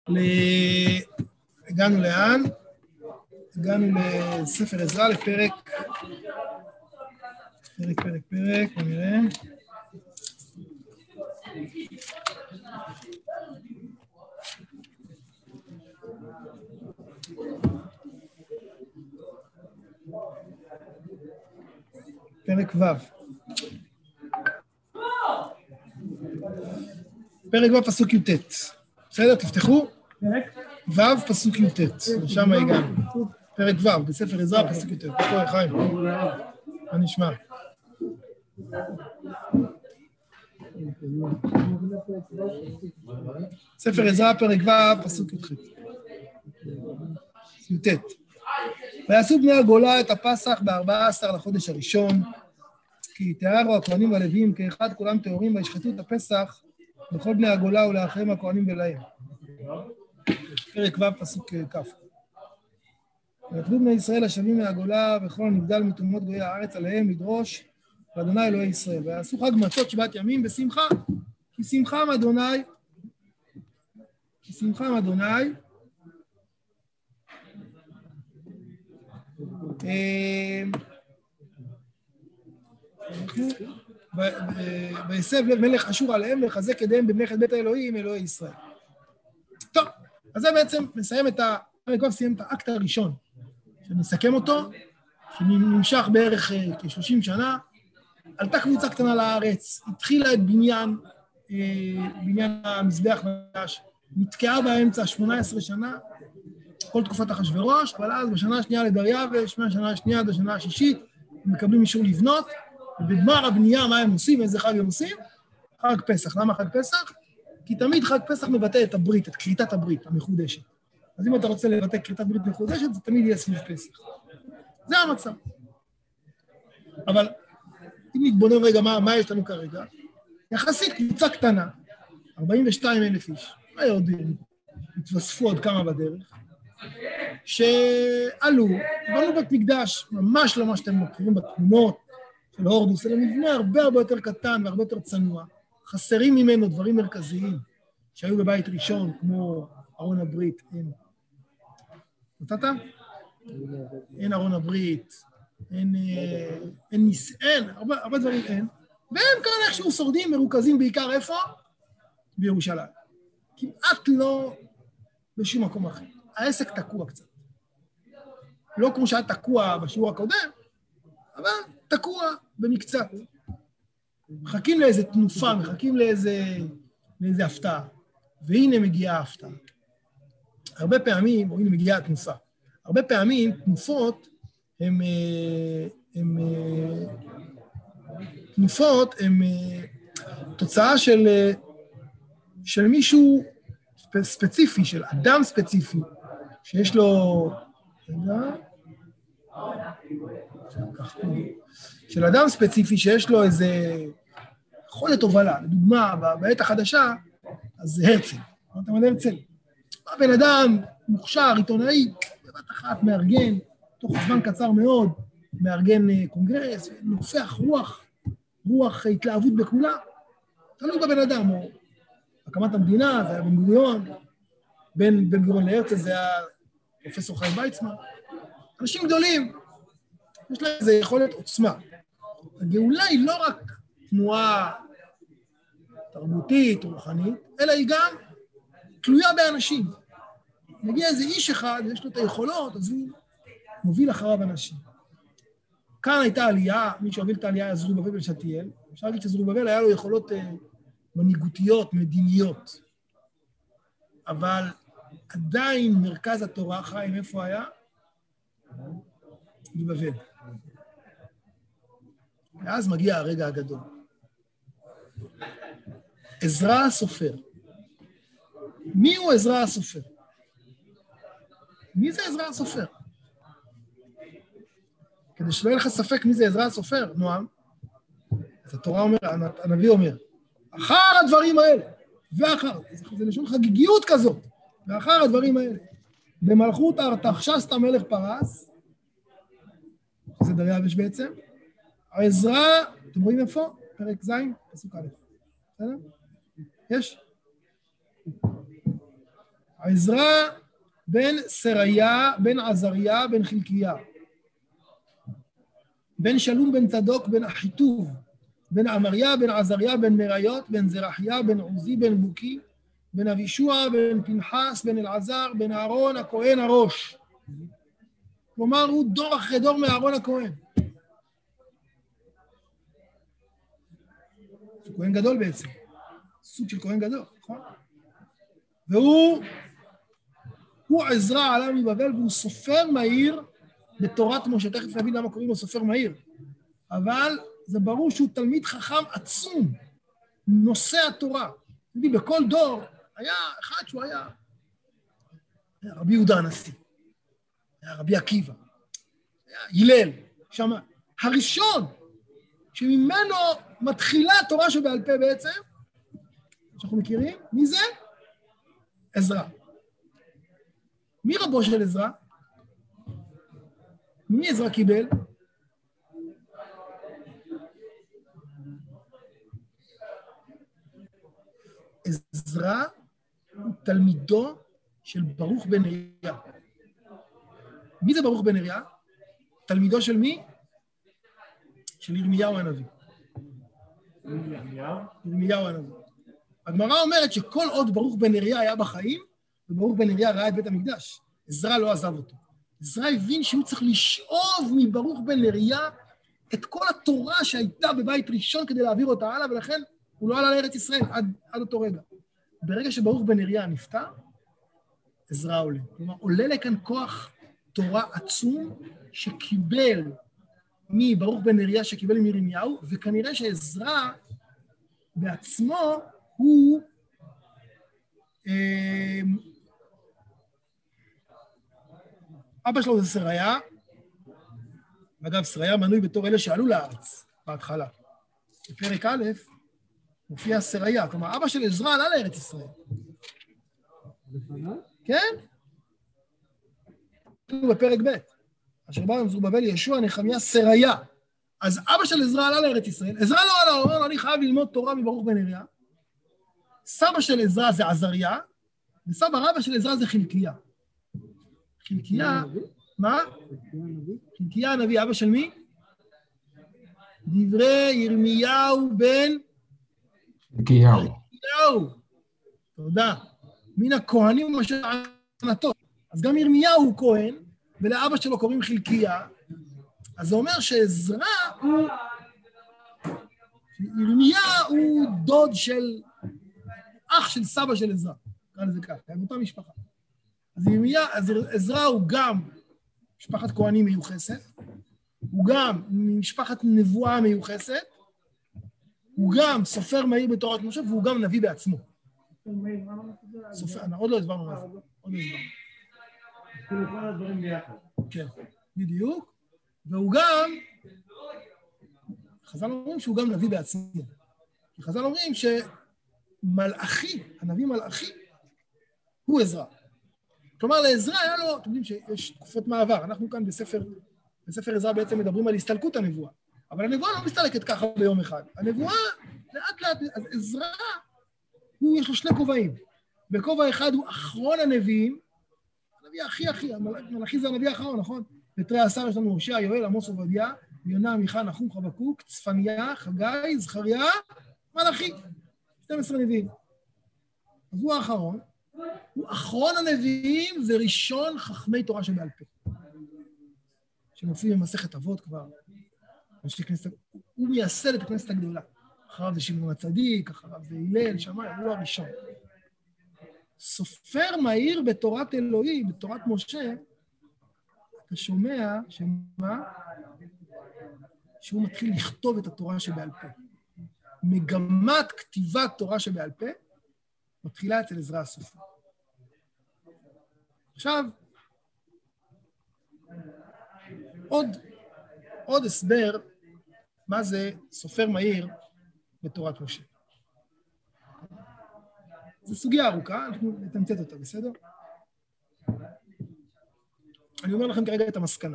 הגענו לאן? הגענו לספר עזרא, לפרק, בוא נראה. פרק ו'. פרק ו' פסוק י"ט. בסדר? תפתחו. ו' פסוק י"ט. שם הגענו. פרק ו' בספר עזרא פסוק י"ט. פה חיים. מה נשמע? ספר עזרא פרק ו' פסוק י"ט. ויעשו בני הגולה את הפסח ב-14 לחודש הראשון, כי תיארו הכהנים והלוויים כאחד כולם טהורים, וישחטו את הפסח לכל בני הגולה ולאחריהם הכהנים ולהם. פרק ו' פסוק כ'. ויתלו בני ישראל השבים מהגולה וכל הנבדל מתרומות גויי הארץ עליהם לדרוש לאדוני אלוהי ישראל. ויעשו חג מצות שבת ימים בשמחה, כי שמחם אדוני, ויסב לב מלך אשור עליהם לחזק ידיהם במלאכת בית האלוהים אלוהי ישראל. טוב, אז זה בעצם מסיים את האקט הראשון, שנסכם אותו, שנמשך בערך כ-30 שנה. עלתה קבוצה קטנה לארץ, התחילה את בניין המזבח מקדש, נתקעה באמצע 18 שנה, כל תקופת אחשוורוש, אבל אז בשנה השנייה לדריווש, מהשנה השנייה עד השנה השישית, הם מקבלים אישור לבנות, ובגמר הבנייה מה הם עושים, איזה חג הם עושים? חג פסח. למה חג פסח? כי תמיד חג פסח מבטא את הברית, את כריתת הברית המחודשת. אז אם אתה רוצה לבטא כריתת ברית מחודשת, זה תמיד יהיה סביב פסח. זה המצב. אבל אם נתבונן רגע מה יש לנו כרגע, יחסית קבוצה קטנה, 42,000 איש, אולי עוד התווספו עוד כמה בדרך, שעלו, בנו בית מקדש, ממש לא מה שאתם מכירים בתמונות של הורדוס, אלא מבנה הרבה יותר קטן והרבה יותר צנוע, חסרים ממנו דברים מרכזיים שהיו בבית ראשון, כמו ארון הברית, אין. מצאת? אין ארון הברית, אין, הרבה דברים אין, והם כאן איכשהו שורדים, מרוכזים בעיקר איפה? בירושלים. כמעט לא בשום מקום אחר. העסק תקוע קצת. לא כמו שהיה תקוע בשיעור הקודם, אבל תקוע במקצת. מחכים לאיזה תנופה, מחכים לאיזה הפתעה. והנה מגיעה ההפתעה. הרבה פעמים, או הנה מגיעה התנופה. הרבה פעמים תנופות הם תוצאה של מישהו ספציפי, של אדם ספציפי, שיש לו, של אדם ספציפי שיש לו איזה יכולת הובלה. לדוגמה, בעת החדשה, אז זה הרצל. אמרתם על הרצל? הבן אדם מוכשר, עיתונאי, בבת אחת מארגן, תוך זמן קצר מאוד, מארגן קונגרס, נופח רוח התלהבות בכולה. תלוי בבן אדם, או הקמת המדינה, זה היה בן גוריון, בין בן גוריון להרצל, זה היה פרופסור חיים ויצמן. אנשים גדולים, יש להם איזו יכולת עוצמה. הגאולה היא לא רק תנועה תרבותית או רוחנית, אלא היא גם תלויה באנשים. מגיע איזה איש אחד, יש לו את היכולות, אז הוא מוביל אחריו אנשים. כאן הייתה עלייה, מי שהוביל את העלייה היה זרובבל בן שלתיאל. אפשר להגיד שזרובבל היה לו יכולות מנהיגותיות, מדיניות. אבל עדיין מרכז התורה, חיים, איפה היה? בבבל. ואז מגיע הרגע הגדול. עזרא הסופר. מי הוא עזרא הסופר? מי זה עזרא הסופר? כדי שלא יהיה לך ספק מי זה עזרא הסופר, נועם, אז התורה אומר, הנביא אומר, אחר הדברים האלה, ואחר, זה לשון חגיגיות כזאת, ואחר הדברים האלה, במלכות ארתחשסתא מלך פרס, זה דריווש בעצם, עזרא, אתם רואים איפה? פרק ז', פסוק א', בסדר? יש? עזרא בן סריה, בן עזריה, בן חלקיה. בן שלום בן צדוק, בן אחיטוב, בן אמריה, בן עזריה, בן מריות, בן זרחיה, בן עוזי, בן בוקי, בן אבישוע, בן פנחס, בן אלעזר, בן אהרון הכהן הראש. כלומר, הוא דור אחרי דור מאהרון הכהן. זה כהן גדול בעצם. סוג של כהן גדול, נכון? והוא עזרא עלה מבבל, והוא סופר מהיר בתורת משה. תכף נבין למה קוראים לו סופר מהיר. אבל זה ברור שהוא תלמיד חכם עצום, נושא התורה. בכל דור היה אחד שהוא היה רבי יהודה הנשיא, היה רבי עקיבא, היה הלל, שם הראשון שממנו מתחילה התורה שבעל פה בעצם, שאנחנו מכירים, מי זה? עזרא. מי רבו של עזרא? מי עזרא קיבל? עזרא הוא תלמידו של ברוך בן נריה. מי זה ברוך בן נריה? תלמידו של מי? של ירמיהו הנביא. ירמיהו הנביא. הגמרא אומרת שכל עוד ברוך בן נריה היה בחיים, וברוך בן נריה ראה את בית המקדש, עזרא לא עזב אותו. עזרא הבין שהוא צריך לשאוב מברוך בן נריה את כל התורה שהייתה בבית ראשון כדי להעביר אותה הלאה, ולכן הוא לא עלה לארץ ישראל עד אותו רגע. ברגע שברוך בן נריה נפטר, עזרא עולה. כלומר, עולה לכאן כוח תורה עצום שקיבל מברוך בן נריה, שקיבל מירמיהו, וכנראה שעזרא בעצמו הוא אבא שלו זה סריה, ואגב, סריה מנוי בתור אלה שעלו לארץ בהתחלה. בפרק א' מופיע סריה, כלומר, אבא של עזרא עלה לארץ ישראל. כן? בפרק ב', אשר בא זרובבל ישוע נחמיה סריה. אז אבא של עזרא עלה לארץ ישראל, עזרא לא עלה, הוא אומר לו, אני חייב ללמוד תורה מברוך בן נריה. סבא של עזרא זה עזריה, וסבא רבא של עזרא זה חלקיה. חלקיה, מה? חלקיה הנביא, אבא של מי? דברי ירמיהו בן... חלקיהו. תודה. מן הכהנים אשר ענתו. אז גם ירמיהו הוא כהן, ולאבא שלו קוראים חלקיה, אז זה אומר שעזרא הוא... ירמיה הוא דוד של... אח של סבא של עזרא. קרא לזה כך, הם אותה משפחה. אז עזרא הוא גם משפחת כהנים מיוחסת, הוא גם משפחת נבואה מיוחסת, הוא גם סופר מהיר בתורת משה, והוא גם נביא בעצמו. סופר, עוד לא הסברנו מה זה. עוד לא הסברנו. כאילו כל הדברים ביחד. כן, בדיוק. והוא גם, חז"ל אומרים שהוא גם נביא בעצמו. כי חז"ל אומרים שמלאכי, הנביא מלאכי, הוא עזרא. כלומר, לעזרא היה לו, אתם יודעים שיש תקופות מעבר, אנחנו כאן בספר עזרא בעצם מדברים על הסתלקות הנבואה, אבל הנבואה לא מסתלקת ככה ביום אחד. הנבואה, לאט לאט, אז עזרא, יש לו שני כובעים. בכובע אחד הוא אחרון הנביאים, הנביא הכי, מלאכי זה הנביא האחרון, נכון? בתרי עשר יש לנו הושע, יואל, עמוס עובדיה, יונה, מיכה, נחום, חבקוק, צפניה, חגי, זכריה, מלאכי. 12 נביאים. אז הוא האחרון. הוא אחרון הנביאים וראשון חכמי תורה שבעל פה. שמופיעים במסכת אבות כבר. הוא מייסד את הכנסת הגדולה. אחריו זה שמעון הצדיק, אחריו זה הלל, שמאי, הוא הראשון. סופר מהיר בתורת אלוהים, בתורת משה, אתה שומע שמה? שהוא מתחיל לכתוב את התורה שבעל פה. מגמת כתיבת תורה שבעל פה מתחילה אצל עזרא הסופר. עכשיו, עוד הסבר מה זה סופר מהיר בתורת משה. זו סוגיה ארוכה, אנחנו נתמצת אותה, בסדר? אני אומר לכם כרגע את המסקנה.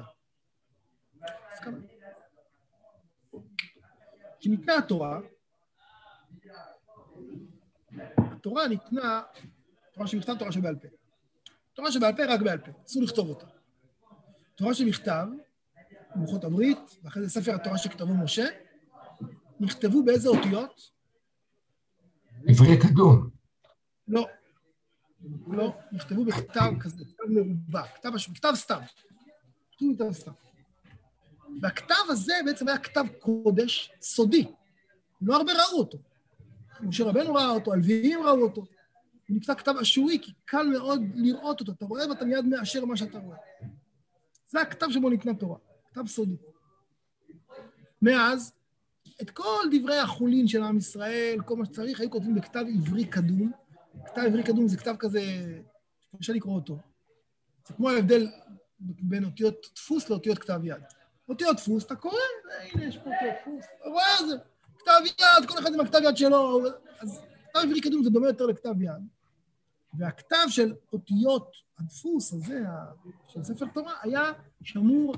כי ניתנה התורה ניתנה, תורה שנכתב תורה שבעל פה. תורה שבעל פה רק בעל פה, אסור לכתוב אותה. תורה שבכתב, לוחות הברית, ואחרי זה ספר התורה שכתבו משה, נכתבו באיזה אותיות? עברי קדום. לא. לא, נכתבו בכתב כזה, כתב מרובע, כתב סתם. כתבו בכתב סתם. והכתב הזה בעצם היה כתב קודש סודי. לא הרבה ראו אותו. משה רבנו ראה אותו, הלוויים ראו אותו. הוא נקרא כתב אשורי, כי קל מאוד לראות אותו. אתה רואה ואתה מיד מאשר מה שאתה רואה. זה הכתב שבו ניתנה תורה, כתב סודי. מאז, את כל דברי החולין של עם ישראל, כל מה שצריך, היו כותבים בכתב עברי קדום. כתב עברי קדום זה כתב כזה, קשה לקרוא אותו. זה כמו ההבדל בין אותיות דפוס לאותיות כתב יד. אותיות דפוס, אתה קורא, הנה יש פה אותיות דפוס, אתה רואה את זה, כתב יד, כל אחד עם הכתב יד שלו, אז כתב עברי קדום זה דומה יותר לכתב יד. והכתב של אותיות הדפוס הזה, של ספר תורה, היה שמור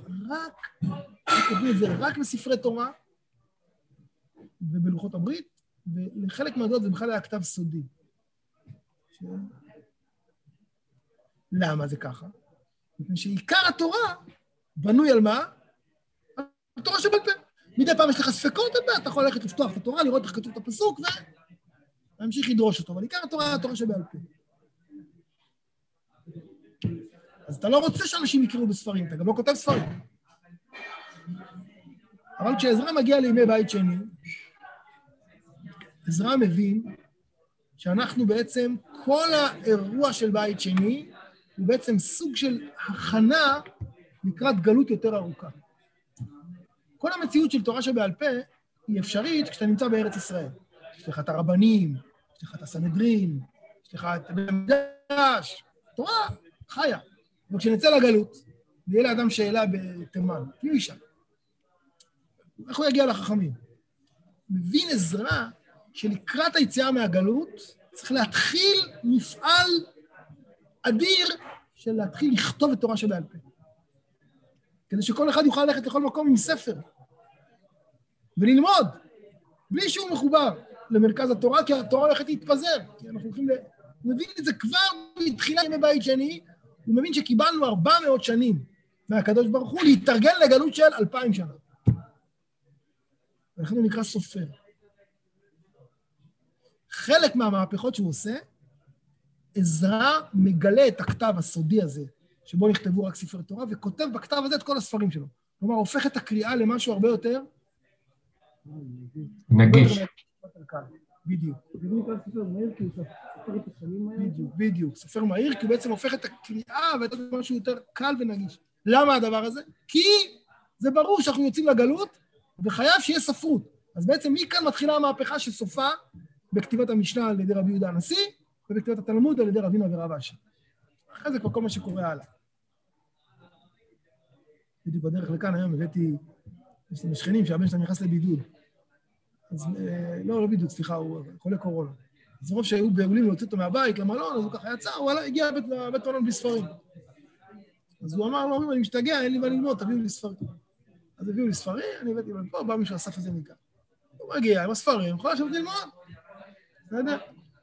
רק בספרי תורה ובלוחות הברית, ולחלק מהדעות זה בכלל היה כתב סודי. למה זה ככה? מפני שעיקר התורה בנוי על מה? התורה שבעל פה. מדי פעם יש לך ספקות, אתה יכול ללכת לפתוח את התורה, לראות איך כתוב את הפסוק, ולהמשיך לדרוש אותו. אבל עיקר התורה היא התורה שבעל פה. אז אתה לא רוצה שאנשים יקראו בספרים, אתה גם לא כותב ספרים. אבל כשעזרא מגיע לימי בית שני, עזרא מבין שאנחנו בעצם, כל האירוע של בית שני, הוא בעצם סוג של הכנה לקראת גלות יותר ארוכה. כל המציאות של תורה שבעל פה היא אפשרית כשאתה נמצא בארץ ישראל. יש לך את הרבנים, יש לך את הסנהדרין, יש לך את בית המקדש, תורה חיה. וכשנצא לגלות, ויהיה לאדם שאלה בתימן, כאילו אישה. איך הוא יגיע לחכמים? מבין עזרא שלקראת היציאה מהגלות, צריך להתחיל מפעל אדיר של להתחיל לכתוב את תורה שבעל פה. כדי שכל אחד יוכל ללכת לכל מקום עם ספר. וללמוד, בלי שהוא מחובר למרכז התורה, כי התורה הולכת להתפזר. כי אנחנו הולכים הוא מבין את זה כבר בתחילה ימי בית שני, הוא מבין שקיבלנו 400 שנים מהקדוש ברוך הוא להתארגן לגלות של 2000 שנה. ולכן הוא נקרא סופר. חלק מהמהפכות שהוא עושה, עזרא מגלה את הכתב הסודי הזה, שבו נכתבו רק ספרי תורה, וכותב בכתב הזה את כל הספרים שלו. כלומר, הופך את הקריאה למשהו הרבה יותר נגיש. בדיוק. זה נקרא ספר מהיר, כי הוא ספר את השנים מהיר. בדיוק. ספר מהיר, כי הוא בעצם הופך את הקריאה ואת משהו יותר קל ונגיש. למה הדבר הזה? כי זה ברור שאנחנו יוצאים לגלות, וחייב שיהיה ספרות. אז בעצם מכאן מתחילה המהפכה שסופה בכתיבת המשנה על ידי רבי יהודה הנשיא, ובכתיבת התלמוד על ידי רבינו ורב אשי. אחרי זה כבר כל מה שקורה הלאה. בדיוק בדרך לכאן היום הבאתי, יש לי משכנים שהבן שלהם נכנס לבידוד. אז לא בידוד, סליחה, הוא חולה קורונה. אז רוב שהיו בעולים להוציא אותו מהבית, למלון, אז הוא ככה יצא, הוא הגיע לבית מלון בלי ספרים. אז הוא אמר לו, אני משתגע, אין לי מה ללמוד, תביאו לי ספרים. אז הביאו לי ספרים, אני הבאתי לו פה, בא מישהו אסף את זה מכאן. הוא מגיע עם הספרים, יכול לשבת ללמוד. בסדר?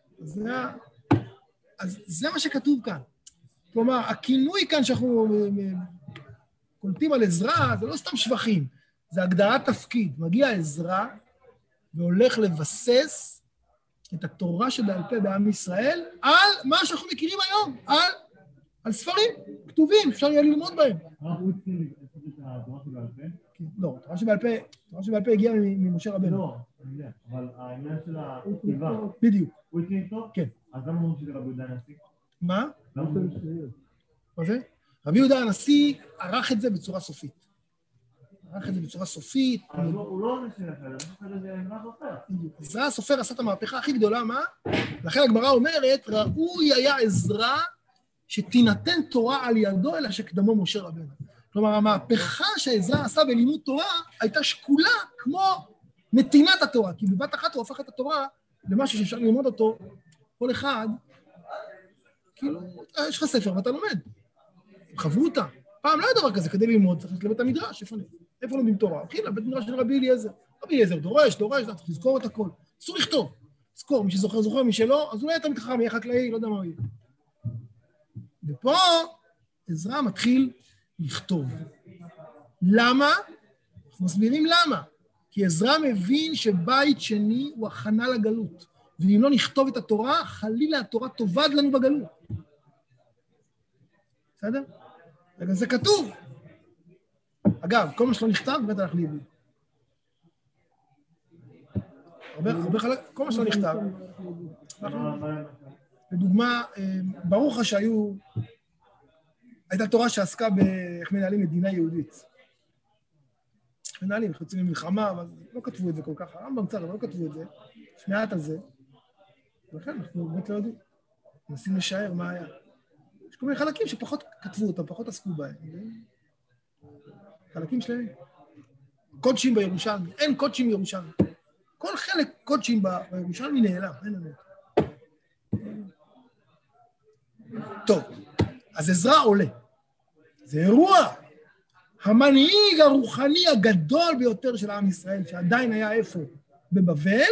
אז זה מה שכתוב כאן. כלומר, הכינוי כאן שאנחנו קולטים על עזרא, זה לא סתם שבחים, זה הגדרת תפקיד. מגיע עזרא והולך לבסס את התורה שבעל פה בעם ישראל על מה שאנחנו מכירים היום, על ספרים כתובים, אפשר יהיה ללמוד בהם. הוא התחיל לעשות את התורה שבעל פה? לא, תורה שבעל פה הגיעה ממשה רבנו. לא, אני יודע, אבל העניין של הכתיבה. בדיוק. הוא התחיל איתו? כן. אז למה אומרים שזה רבי יהודה הנשיא? מה? למה זה משנה? מה זה? רבי יהודה הנשיא ערך את זה בצורה סופית. אבל הוא לא נשאר אחר, זה עזרא סופר. עזרא סופר עשה את המהפכה הכי גדולה, מה? לכן הגמרא אומרת, ראוי היה עזרא שתינתן תורה על ידו, אלא שקדמו משה רבנו. כלומר, המהפכה שעזרא עשה בלימוד תורה הייתה שקולה כמו נתינת התורה, כי בבת אחת הוא הפך את התורה למשהו שאפשר ללמוד אותו, כל אחד, כאילו, יש לך ספר ואתה לומד. חברותא. פעם לא היה דבר כזה, כדי ללמוד, צריך לבית המדרש, איפה לומדים תורה? הולכים לבית מדרש של רבי אליעזר. רבי אליעזר דורש, צריך לזכור את הכל. אסור לכתוב. זכור, מי שזוכר, מי שלא, אז אולי אתה מתחכם, יהיה חקלאי, לא יודע מה יהיה. ופה עזרא מתחיל לכתוב. למה? אנחנו מסבירים למה. כי עזרא מבין שבית שני הוא הכנה לגלות. ואם לא נכתוב את התורה, חלילה התורה תאבד לנו בגלות. בסדר? רגע, זה כתוב. אגב, כל מה שלא נכתב, באמת הלך לאיבוד. כל מה שלא נכתב. לדוגמה, ברוך שהיו, הייתה תורה שעסקה באיך מנהלים מדינה יהודית. מנהלים, חוצים למלחמה, אבל לא כתבו את זה כל כך. הרמב"ם קצת, אבל לא כתבו את זה. יש מעט על זה. ולכן אנחנו באמת לא יודעים. מנסים לשער מה היה. יש כל מיני חלקים שפחות כתבו אותם, פחות עסקו בהם. חלקים שלהם. קודשים בירושלמי. אין קודשים בירושלמי. כל חלק קודשים בירושלמי נעלם. אין לנו. טוב, אז עזרא עולה. זה אירוע. המנהיג הרוחני הגדול ביותר של עם ישראל, שעדיין היה איפה? בבבל,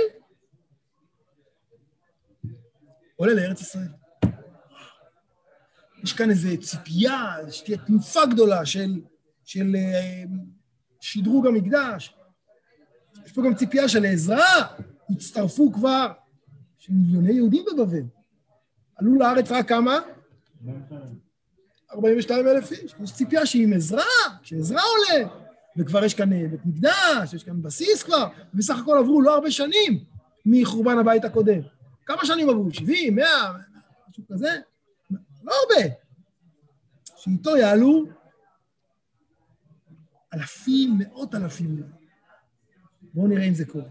עולה לארץ ישראל. יש כאן איזו ציפייה, שתהיה תנופה גדולה של שדרוג המקדש. יש פה גם ציפייה של עזרא, הצטרפו כבר מיליוני יהודים בבבל. עלו לארץ רק כמה? 42,000 איש. יש ציפייה שעם עזרא, כשעזרא עולה, וכבר יש כאן בית מקדש, יש כאן בסיס כבר, ובסך הכל עברו לא הרבה שנים מחורבן הבית הקודם. כמה שנים עברו? 70, 100, משהו כזה? לא הרבה. שאיתו יעלו אלפים, מאות אלפים. בואו נראה אם זה קורה.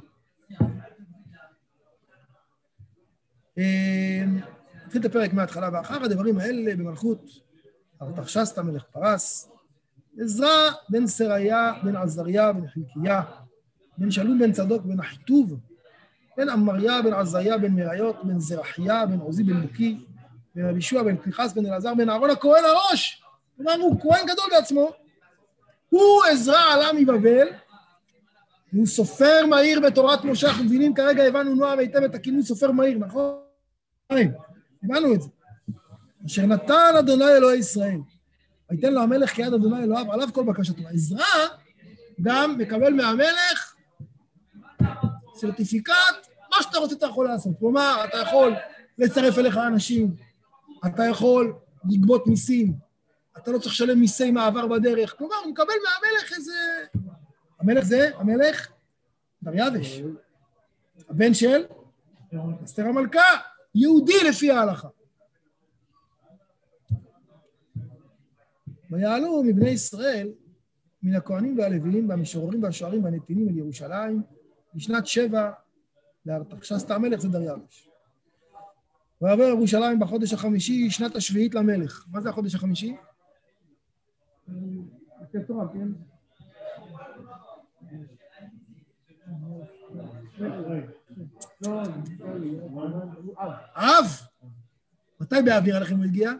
נתחיל את הפרק מההתחלה, ואחר הדברים האלה במלכות ארתחשסתא מלך פרס, עזרא בן סריה, בן עזריה, בן חלקיה, בן שלום בן צדוק, בן אחיטוב, בן אמריה, בן עזריה, בן מראיות, בן זרחיה, בן עוזי, בן לוקי, בן רבי ישוע, בן פנחס, בן אלעזר, בן אהרון הכהן הראש. כלומר, הוא כהן גדול בעצמו. הוא עזרא עלה מבבל, הוא סופר מהיר בתורת משה. אנחנו מבינים כרגע, הבנו נועם היטב את הכינוי סופר מהיר, נכון? הבנו את זה. אשר נתן אדוני אלוהי ישראל, ויתן לו המלך כיד אדוני אלוהיו, עליו כל בקשתו. עזרא גם מקבל מהמלך סרטיפיקט, מה שאתה רוצה אתה יכול לעשות. כלומר, אתה יכול לצרף אליך אנשים, אתה יכול לגבות מיסים, אתה לא צריך לשלם מיסי מעבר בדרך. כלומר, הוא מקבל מהמלך איזה... המלך זה, המלך דריווש, הבן של אסתר המלכה, יהודי לפי ההלכה. ויעלו מבני ישראל, מן הכהנים והלוויים, והמשוררים והשוערים והנתינים אל ירושלים, בשנת 7 לארתחשסתא המלך, זה דריווש. ויעבור ירושלים בחודש החמישי, שנת השביעית למלך. מה זה החודש החמישי? תורה, כן? אב? מתי באב נראה לכם הוא הגיע?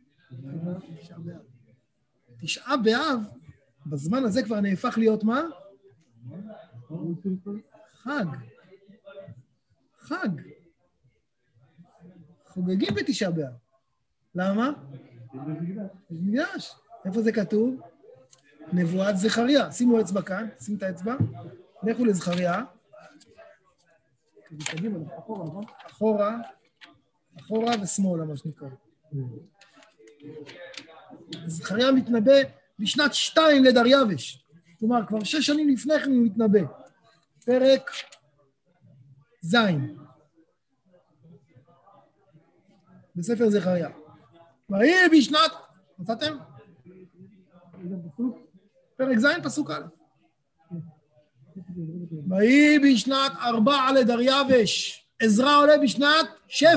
9 באב, בזמן הזה כבר נהפך להיות מה? חג. חג. חוגגים ב9 באב. למה? מקדש. איפה זה כתוב? נבואת זכריה. שימו אצבע כאן, שים את האצבע. לכו לזכריה. אחורה, אחורה ושמאלה, מה שנקרא. זכריה מתנבא בשנת 2 לדריווש. כלומר, כבר 6 שנים לפני כן הוא מתנבא. פרק ז' בספר זכריה. ויהי בשנת... מצאתם? פרק ז' פסוק א'. ויהי בשנת 4 לדריווש. עזרא עולה בשנת 7.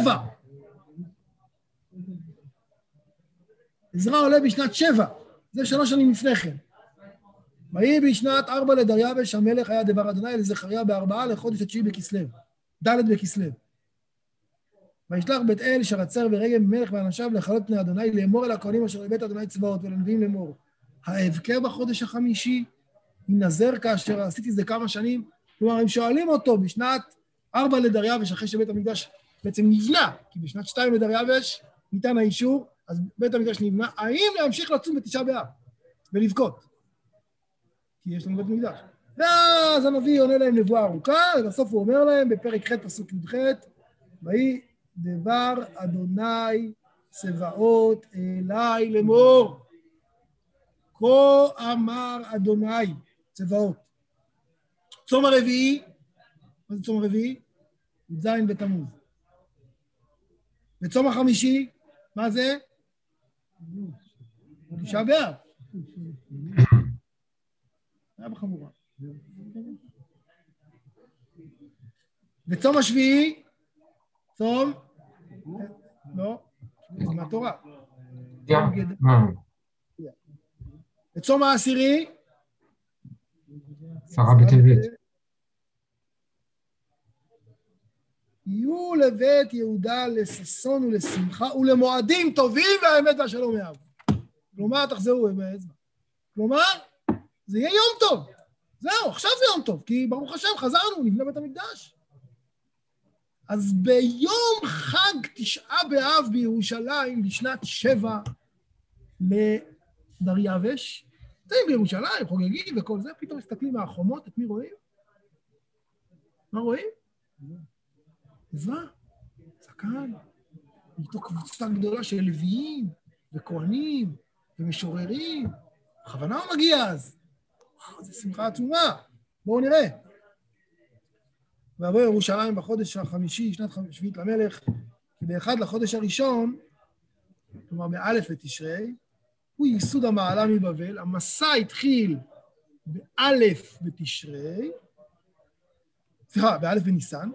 עזרא עולה בשנת 7. זה 3 שנים לפני כן. ויהי בשנת 4 לדריווש, המלך היה דבר אדוני לזכריה ב4 לחודש ה9 בכסלו. ד' בכסלו. וישלח בית אל שרצר ורגם מלך ואנשיו לכלות פני אדוני, לאמור אל הכהנים אשר לבית אדוני צבאות ולנביאים לאמור. האבקר בחודש החמישי, אם נזר כאשר עשיתי זה כמה שנים. כלומר, הם שואלים אותו בשנת 4 לדריווש, אחרי שבית המקדש בעצם נבנה, כי בשנת 2 לדריווש ניתן האישור אז בית המקדש נבנה, האם להמשיך לצום בתשעה באב ולבכות? כי יש לנו בית מקדש. ואז הנביא עונה להם נבואה ארוכה, ובסוף הוא אומר להם בפרק ח' פסוק י"ח, ויהי דבר אדוני צבאות אליי לאמור. כה אמר אדוני צבאות. צום הרביעי, מה זה צום הרביעי? י"ז בתמוז. וצום החמישי, מה זה? תשעה באב. היה בחמורה. וצום השביעי, צום? לא, זה מהתורה. וצום העשירי? 10 בטבת. יהיו לבית יהודה לששון ולשמחה ולמועדים טובים והאמת והשלום יאהבו. כלומר, תחזרו באצבע. כלומר, זה יהיה יום טוב. זהו, עכשיו זה יום טוב, כי ברוך השם חזרנו, נבנה בית המקדש. אז ביום חג תשעה באב בירושלים, בשנת 7 לדריווש, זה בירושלים, חוגגים וכל זה, פתאום מסתכלים מהחומות, את מי רואים? מה רואים? עזרא, זקן, איתו קבוצה גדולה של לוויים וכהנים ומשוררים. בכוונה הוא מגיע אז. זה שמחה עצומה. בואו נראה. ויבוא ירושלים בחודש החמישי, שנת שביעית למלך, כי באחד לחודש הראשון, כלומר באלף בתשרי, הוא ייסוד המעלה מבבל. המסע התחיל באלף בתשרי, באלף בניסן,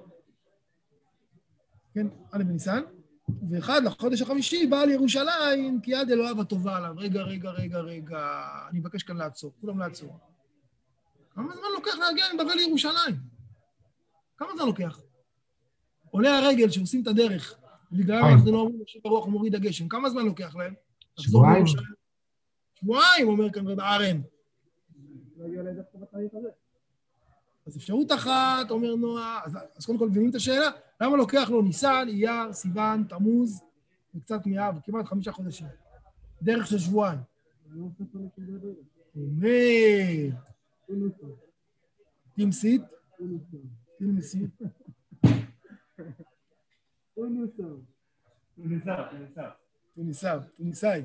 כן, א' בניסן, ואחד לחודש החמישי בא לירושלים, כי יד אלוהיו הטובה עליו. רגע, אני מבקש כאן לעצור, כולם לעצור. כמה זמן לוקח להגיע מבבל לירושלים? כמה זמן לוקח? עולה הרגל שעושים את הדרך, בגלל אנחנו לא אומרים לשם הרוח ומוריד הגשם, כמה זמן לוקח להם? שבועיים. שבועיים, אומר כאן רב ארן. אז אפשרות אחת, אומר נועה, אז קודם כל מבינים את השאלה, למה לוקח לו ניסן, אייר, סיוון, תמוז, וקצת מאב, כמעט 5 חודשים. דרך של שבועיים. אומר, תמסית, תוניסאי.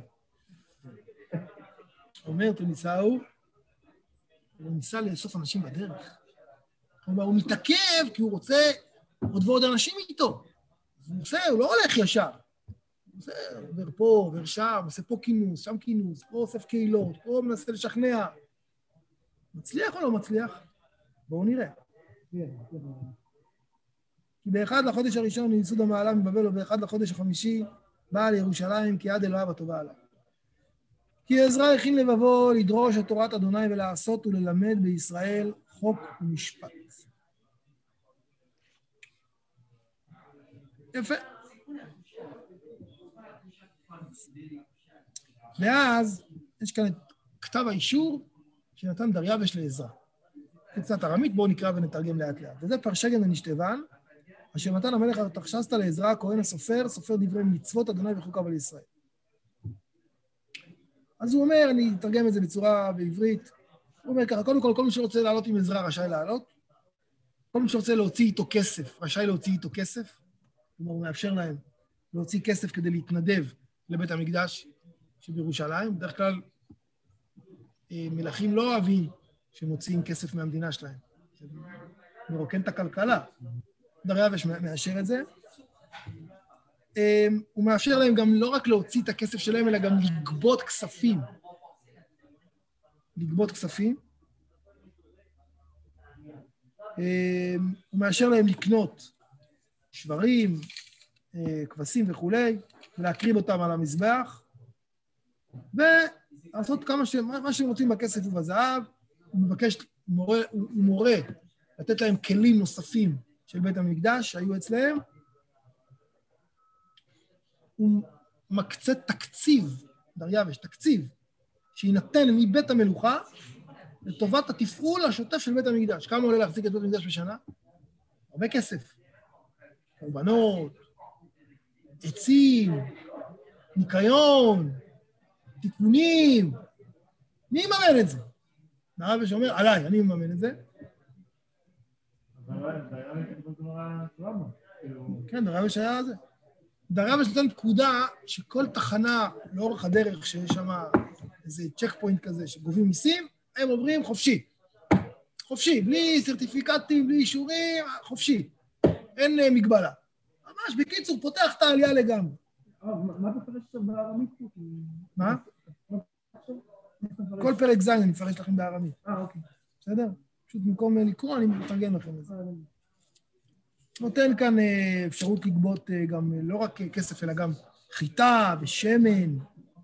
אומר תוניסאו, הוא ניסה לאסוף אנשים בדרך. כלומר, הוא מתעכב כי הוא רוצה עוד ועוד אנשים איתו. הוא לא הולך ישר. הוא עובר פה, עובר שם, עושה פה כינוס, שם כינוס, פה אוסף קהילות, פה מנסה לשכנע. מצליח או לא מצליח? בואו נראה. כי באחד לחודש הראשון ייסוד המעלה מבבל, ובאחד לחודש החמישי בא לירושלים, כי יד אלוהיו הטובה עליו. כי עזרא הכין לבבו לדרוש את תורת אדוני ולעשות וללמד בישראל חוק ומשפט. יפה. ואז יש כאן את כתב האישור שנתן דריווש לעזרא. קצת ארמית, בואו נקרא ונתרגם לאט לאט. וזה פרשגן הנשתבן, אשר נתן המלך ארתחשסתא לעזרא, הכהן הסופר, סופר דברי מצוות אדוני וחוקיו על ישראל. אז הוא אומר, אני אתרגם את זה בצורה בעברית, הוא אומר ככה, קודם כל, כל מי שרוצה לעלות עם עזרא רשאי לעלות, כל מי שרוצה להוציא איתו כסף, רשאי להוציא איתו כסף, כלומר, הוא מאפשר להם להוציא כסף כדי להתנדב לבית המקדש שבירושלים. בדרך כלל, מלכים לא אוהבים שמוציאים כסף מהמדינה שלהם. זה מרוקן את הכלכלה. דריווש מאשר את זה. הוא מאפשר להם גם לא רק להוציא את הכסף שלהם, אלא גם לגבות כספים. לגבות כספים. הוא מאשר להם לקנות שברים, כבשים וכו', ולהקריב אותם על המזבח, ולעשות מה שהם רוצים בכסף ובזהב. הוא מבקש, הוא מורה לתת להם כלים נוספים של בית המקדש שהיו אצלהם. הוא מקצה תקציב, דריווש, תקציב, שיינתן מבית המלוכה לטובת התפעול השוטף של בית המקדש. כמה עולה להחזיק את בית המקדש בשנה? הרבה כסף. קורבנות, עצים, ניקיון, תיקונים. מי יממן את זה? דרייבש אומר, עליי, אני מממן את זה. כן, דרייבש היה זה. דרייבש נותן פקודה שכל תחנה לאורך הדרך שיש שם איזה צ'ק פוינט כזה שגובים מיסים, הם עוברים חופשי. חופשי, בלי סרטיפיקטים, בלי אישורים, חופשי. אין מגבלה. ממש, בקיצור, פותח את העלייה לגמרי. מה אתה מפרש עכשיו בארמית? מה? כל פרק ז' אני מפרש לכם בארמית. אוקיי. בסדר? פשוט במקום לקרוא, אני מתרגם לכם את זה. נותן כאן אפשרות לגבות גם לא רק כסף, אלא גם חיטה ושמן.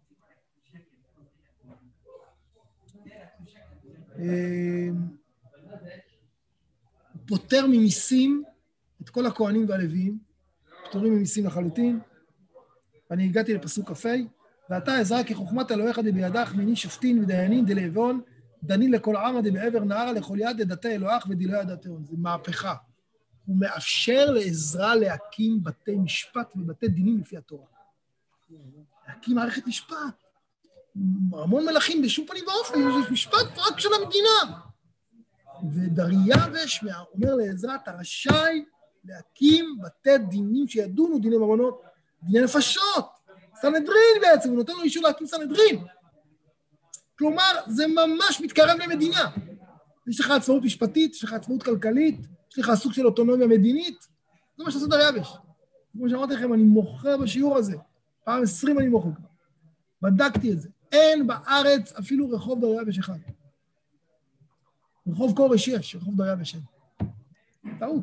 פותר ממיסים את כל הכהנים והלוויים, פטורים ממיסים לחלוטין. ואני הגעתי לפסוק כ"ה, ואתה עזרא כי חוכמת אלוהיך דבידך מיני שופטין ודיינים דלעבון, דנין לכל עמא דבעבר נהר לכל יד דדתי אלוהך ודילוי הדתיון. זה מהפכה. הוא מאפשר לעזרא להקים בתי משפט ובתי דינים לפי התורה. להקים מערכת משפט. המון מלכים בשום פנים ואופן, זה משפט רק של המדינה. ודריווש אומר לעזרא, אתה רשאי להקים בתי דינים שידונו דיני ממונות, דיני נפשות, סנהדרין בעצם, הוא נותן לו אישור להקים סנהדרין. כלומר, זה ממש מתקרב למדינה. יש לך עצמאות משפטית, יש לך עצמאות כלכלית, יש לך סוג של אוטונומיה מדינית, זה מה שעושה דריווש. כמו שאמרתי לכם, אני מוכר בשיעור הזה, פעם 20 אני מוכר. בדקתי את זה. אין בארץ אפילו רחוב דריווש אחד. רחוב כורש יש, רחוב דריווש אין. טעות.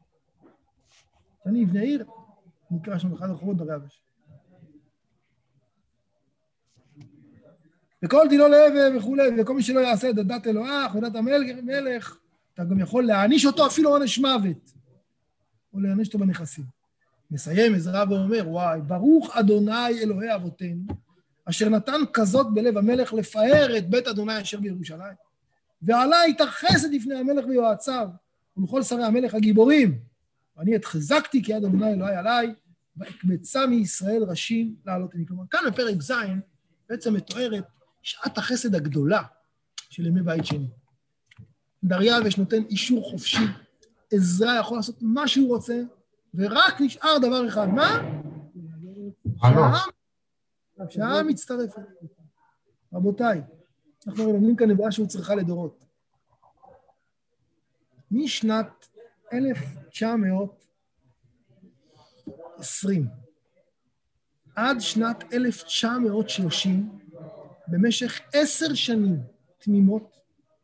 אני אבנה עיר, נקרא שם אחד רחובות דריווש. וכל דינו להווה וכולי, וכל מי שלא יעשה את דת אלוהך ודת המלך, אתה גם יכול להעניש אותו אפילו עונש מוות, או להעניש אותו בנכסים. מסיים עזרא ואומר, וואי, ברוך אדוני אלוהי אבותינו, אשר נתן כזאת בלב המלך לפאר את בית אדוני אשר בירושלים, ועלה איתה חסד לפני המלך ויועציו, ולכל שרי המלך הגיבורים, ואני התחזקתי כי יד אדוני אלוהי עליי, והקבצה מישראל ראשים לעלות עמי. כלומר, כאן בפרק ז' בעצם מתוארת שעת החסד הגדולה של ימי בית שני. דריווש נותן אישור חופשי, עזרא יכול לעשות מה שהוא רוצה, ורק נשאר דבר אחד, מה? שהעם מצטרף. רבותיי, אנחנו לומדים כאן נבואה שהוא צריכה לדורות. משנת 1920 עד שנת 1930, במשך 10 שנים תמימות,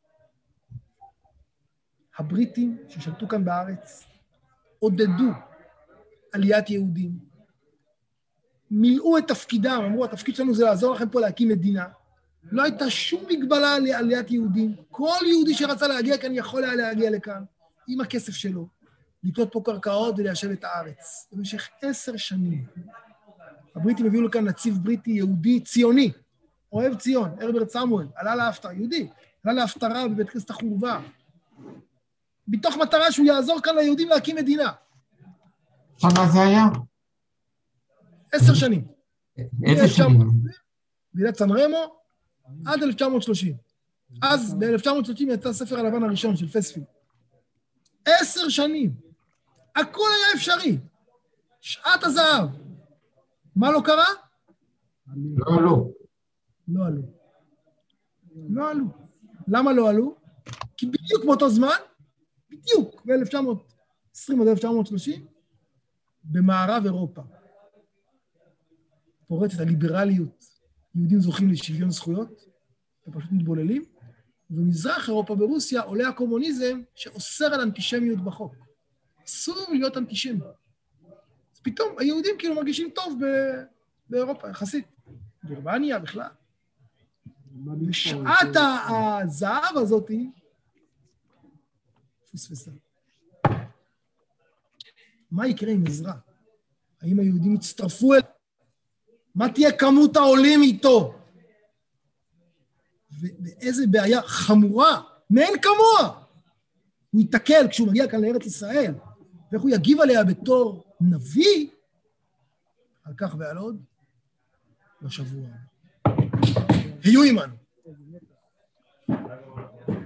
הבריטים ששלטו כאן בארץ עודדו עליית יהודים, מילאו את תפקידם, אמרו, התפקיד שלנו זה לעזור לכם פה להקים מדינה. לא הייתה שום מגבלה לעליית יהודים. כל יהודי שרצה להגיע כאן יכול היה להגיע לכאן, עם הכסף שלו, לקנות פה קרקעות וליישב את הארץ. במשך 10 שנים. הבריטים הביאו לכאן נציב בריטי יהודי ציוני, אוהב ציון, הרברט סמואל, עלה להפטרה, יהודי, עלה להפטרה בבית כנסת החורבה, בתוך מטרה שהוא יעזור כאן ליהודים להקים מדינה. שנה זה היה? 10 שנים. איזה שנים? ועידת סן רמו עד 1930. אז ב-1930 יצא הספר הלבן הראשון של פספילד. 10 שנים. הכל היה אפשרי. שעת הזהב. מה לא קרה? לא עלו. לא עלו. לא עלו. למה לא עלו? כי בדיוק באותו זמן, בדיוק ב-1920 עד 1930, במערב אירופה, פורצת הליברליות, יהודים זוכים לשוויון זכויות, הם פשוט מתבוללים, ובמזרח אירופה, ברוסיה, עולה הקומוניזם שאוסר על אנטישמיות בחוק. אסור להיות אנטישמי. אז פתאום היהודים כאילו מרגישים טוב באירופה, יחסית. גרמניה בכלל. בשעת הזהב הזאת, פספסה. מה יקרה עם עזרא? האם היהודים יצטרפו אל... מה תהיה כמות העולים איתו? ואיזה בעיה חמורה, מאין כמוה. הוא יתקל כשהוא מגיע כאן לארץ ישראל, ואיך הוא יגיב עליה בתור נביא, על כך ועל עוד, בשבוע הבא. היו עמנו.